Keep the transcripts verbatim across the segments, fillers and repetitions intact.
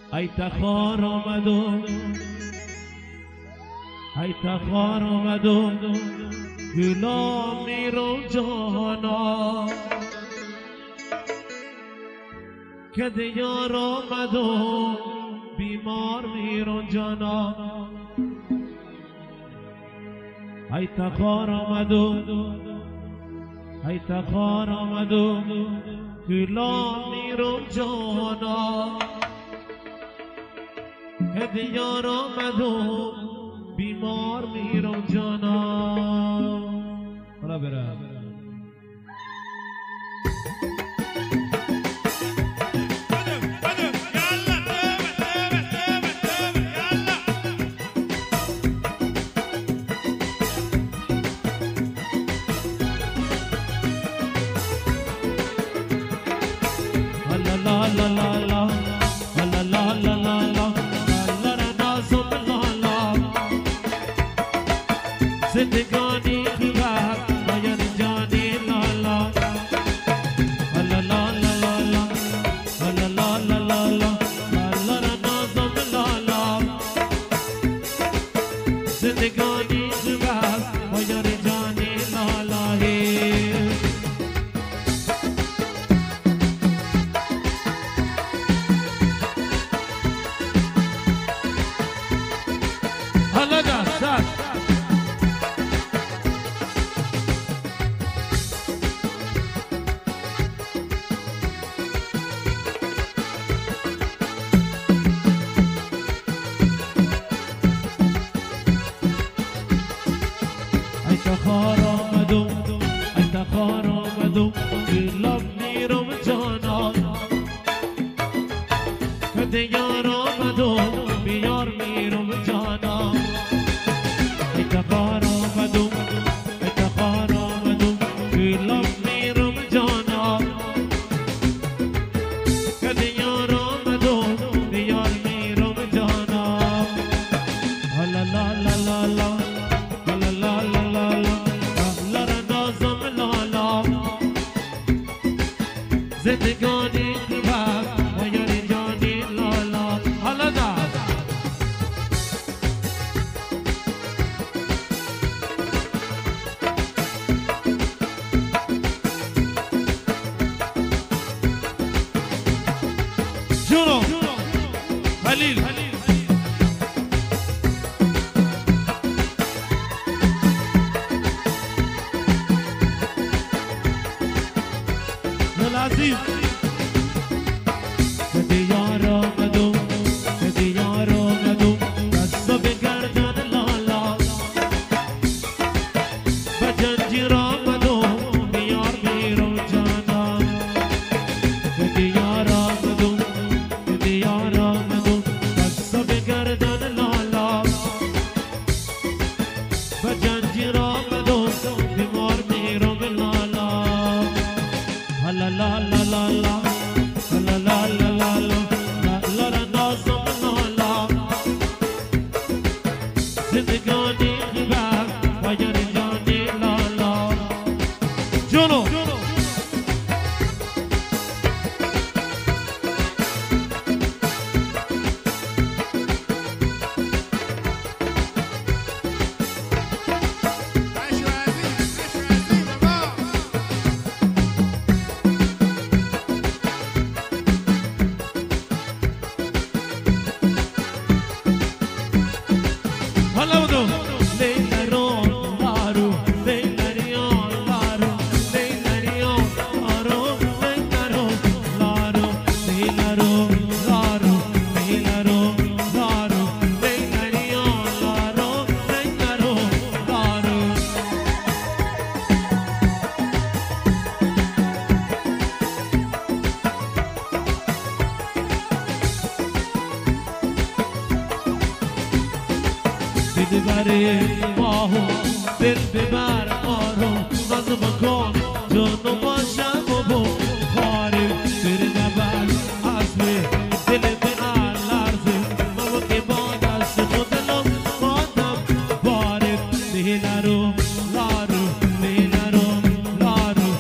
ای تخار آمد و ای تخار آمد و گلا میرو جانا که دیار آمد و بیمار میرو جانا ای تخار آمد و ای تخار آمد و گلا میرو جانا که دیار آمد و بیمار میرو جانا حالا برم لا لا لا لا لا لا لا لا لا زندگانی خوبه باید جانی لالا لا لا لا لا لا لا لا لا لا لا نازم لالا زندگانی خوبه باید جانی لالا حالا دست ای تخار آمدم ای تخار آمدم گلم میرم جانا که دیار آمدم بیار میرم جانا ای تخار آمدم ای تخار آمدم گلم میرم جانا که دیار آمدم بیار میرم جانا لا لا لا لا لا لا لا لا لا نازم لالا زندگانی خوبه باید جانی لالا حالا دست جونو خلیل العزيز که دیار آمدم که دیار آمدم دست بگردن لالا و جنجیر آمدم بیار میرو جانا که دیار آمدم که دیار آمدم دست بگردن لالا و جنجیر آمدم بیمار میرو لالا لا لا لا لا لا لا لا لا لا لا لا لا نازم لالا زندگانی خوبه باید جانی لالا جونو حالا بدو لیلارو لارو لیلاریو لارو لیلاریو لارو لیلارو لارو لیلارو لارو لیلارو لارو لیلاریو لارو لیلارو لارو دل ببر ماهو دل ببر مارو ناز بکن جانو باشم و بخاری دل نبر عزمه دل من لرزه ماما که با دست خودلم مادم باره لیلارو لارو لیلارو لارو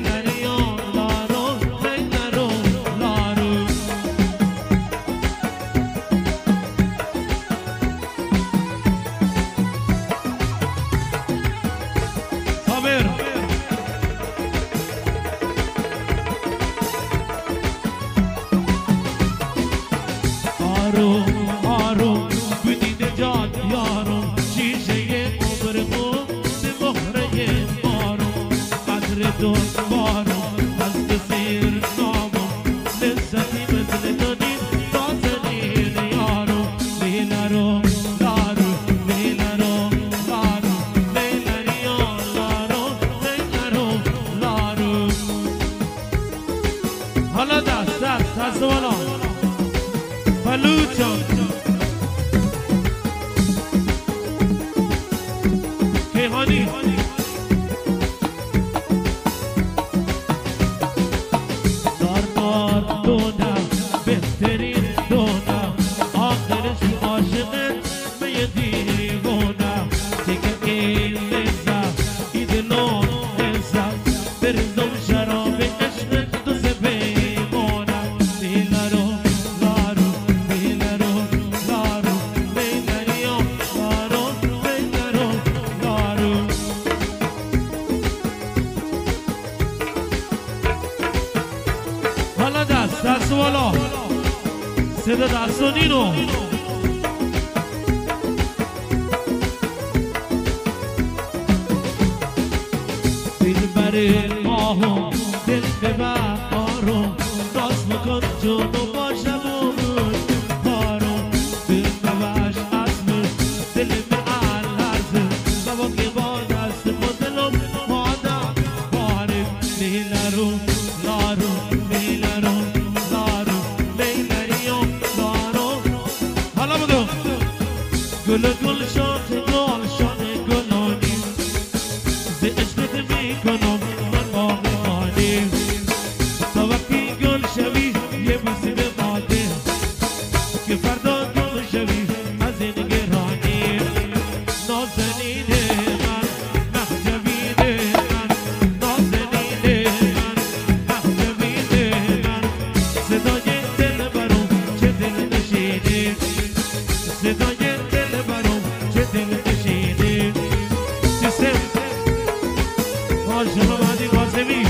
لیلاریو لارو لیلارو لارو آروم آروم بدید جاد یارم شیشه عمر خوب به مهره آروم قدر دوست بارم از بسیر نامم لذتی مثل دنید نازنین یارم لیلارم لارم لیلارم لارم لیلاریان لارم لیلارم لارم حالا دست دست دست بالا بلوچم کیهانی دار دار دونه بهترین دونه آخرش عاشقت به دیوونه دیگه این لذت ایدلون لذت برزم شراب عشقت دو سه بیمونه لیلارو لارو لیلارو لارو لیلاریو لارو لیلارو لارو حالا دست دست بالا صدا دستونینو دل بر ماهم دل ببر آروم راست بکن جونو باشم و بود بارم دل ببرش اسم دل به الهرزه بابا که با دست با دلم مادم بارم لیلارو لارو لیلارو لارو لیلاریو لارو حالا بگو گل گل شاخ گل شاخ گلانی ز عشقت میکنم من باقیمانی تا وقتی گل شوی یه بوسی به ماده که فردا گل شوی از این گرانی نازنین من مخجبین من نازنین من مخجبین من صدای دل برام چه دل نشینی صدای دل برام چه دل نشینی سیستم ماشاءالله مهدی قاسمی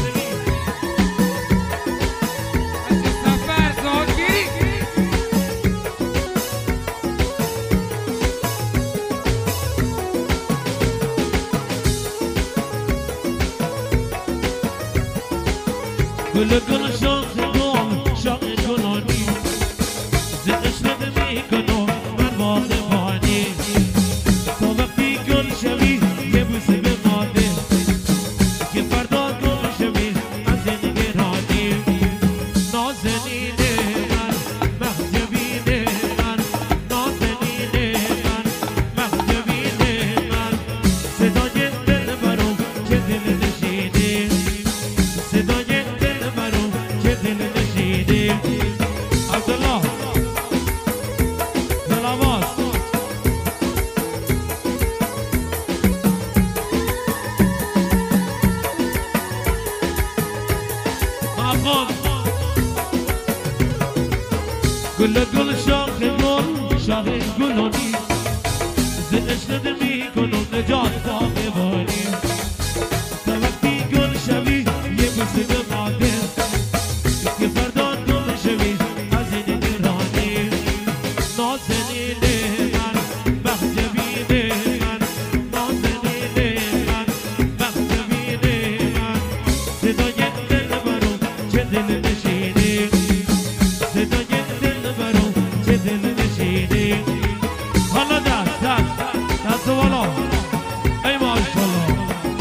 گل گل شاخ گل شاخ گلانی ز عشقت میکنم من باغبانی تا وقتی گل شوی یه بوسه به ماده که فردا گل شوی از این گرانی نازنین من مخجبین من نازنین من مخجبین من صدای دل برام چه دل نشینی صدای دل برام چه دل نشینی عبدالله دلواز افغان گل گل شاخ گل شاخ گلانی ز عشقت میکنم نجات باغبانی تا وقتی گل شوی یه بوسه به ماده که فردا گل شوی از این گرانی نازنین من مخجبین من نازنین من مخجبین من صدای دل برام چه دل نشینی صدای دل برام چه دل نشینی حالا دست دست دست بالا ای ماشاءالله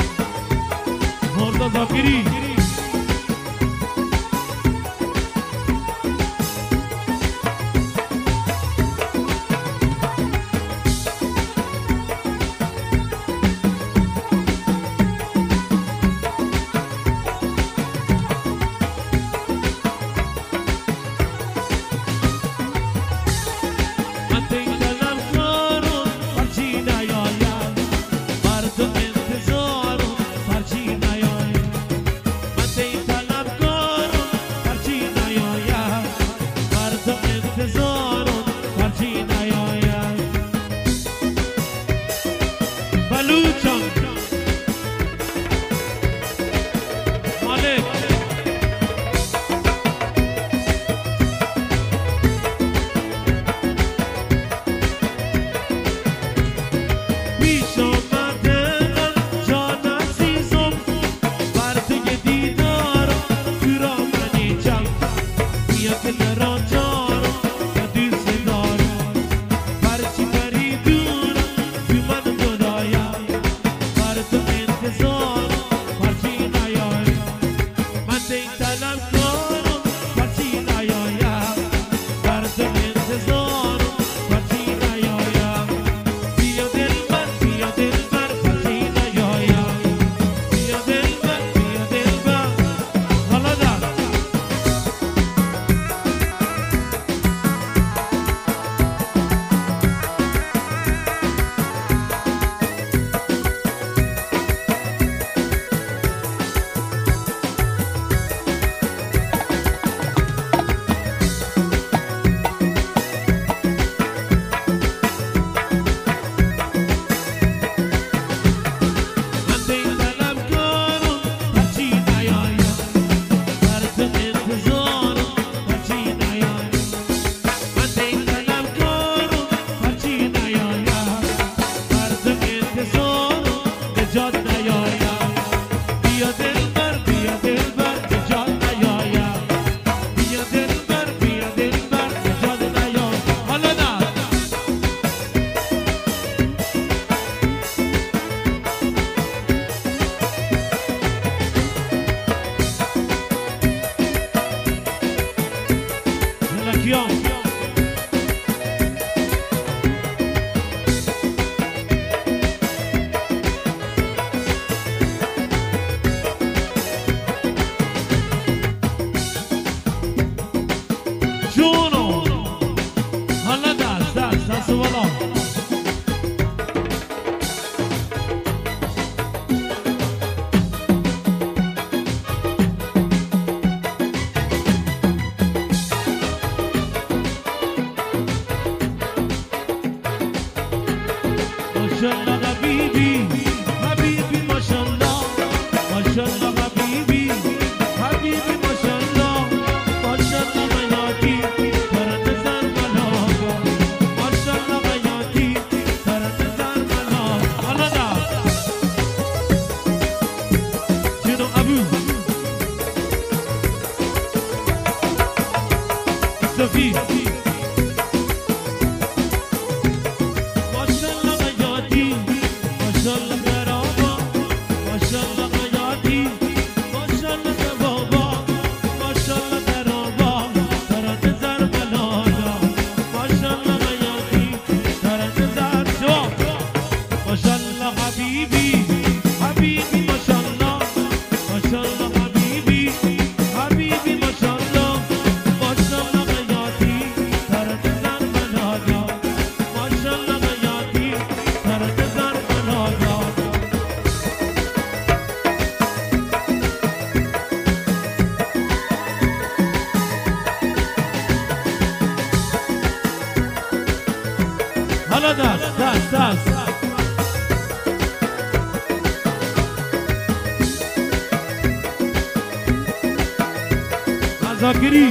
MashaAllah Habibi, Habibi MashaAllah, MashaAllah Habibi, Habibi MashaAllah, MashaAllah Hayati, Taranazar Malaga, MashaAllah Hayati, Taranazar Malaga. Allah da. Chino Abu. Sophie. Hala das, das, das. Zakiri.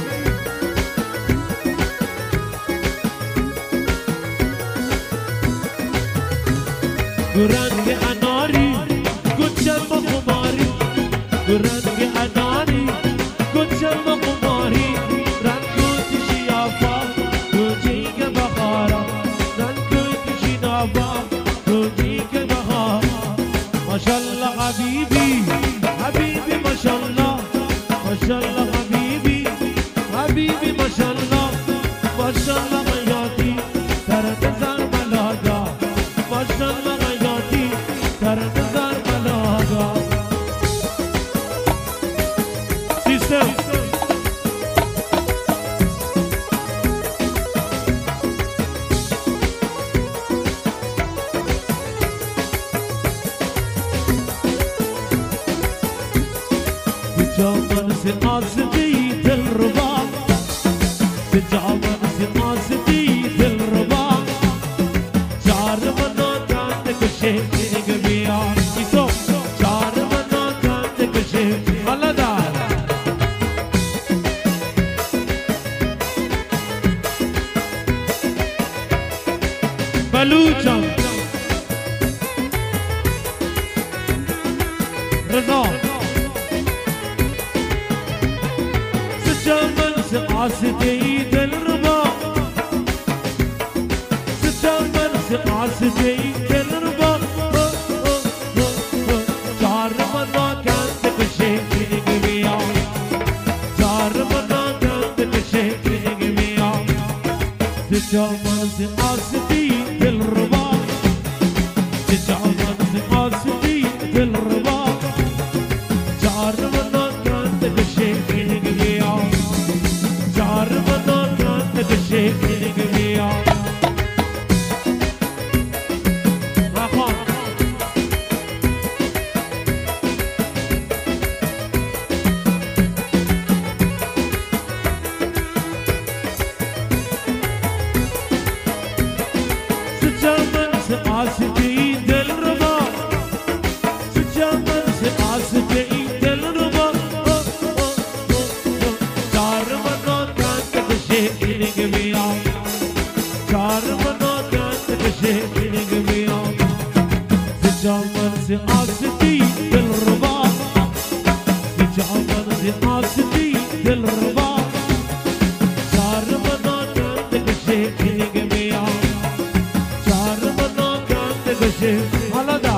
Gurange anari, kuchal kumari. Gurange anari, kuchal kumari. Rangu tishiyafa, tujhige bahara. Rangu tishinafa, tujhige bahara. MashaAllah Habibi, Habibi MashaAllah, MashaAllah Habibi, Habibi MashaAllah, MashaAllah Hayati, Taranazar Malaga, MashaAllah Hayati, Taranazar Malaga. System. Jaman se aasdi dilruba, jaman se aasdi dilruba. Char bana kand kushe gmiya, iso char bana kand kushe alada. Balucham, Raza. Jaman se aasdi dilruba, jaman se aasdi dilruba. Char bana kand kushe gmiya, char bana kand kushe gmiya. Jaman se aasdi dilruba, jaman se aasdi dilruba. Char bana kand kushe gmiya. Shaking me out. Jaman se aasdi dilruba, jaman se aasdi dilruba. Char bana kand kushe gmiya, char bana kand kushe gmiya. Jaman se aasdi dilruba, jaman se aasdi dilruba. Char bana kand kushe gmiya, char bana kand kushe alada.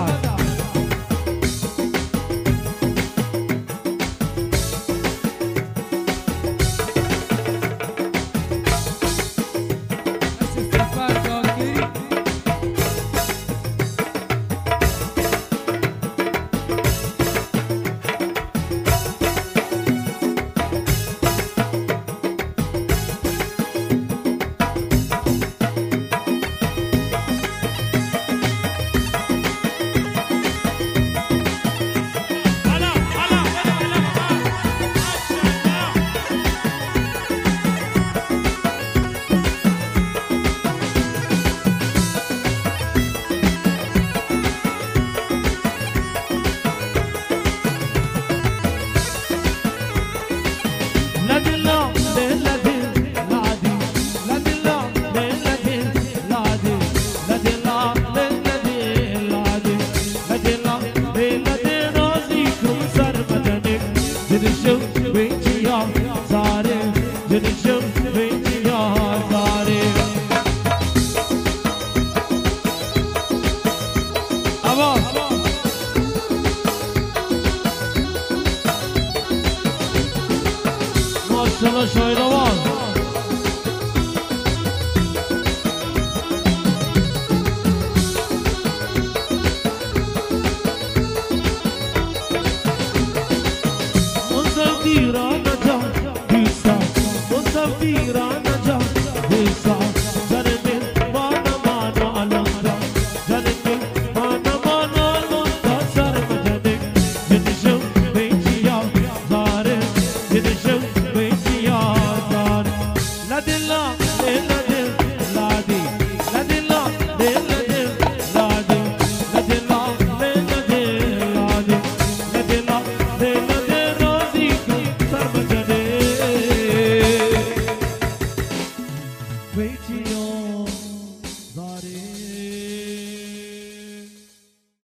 Wait till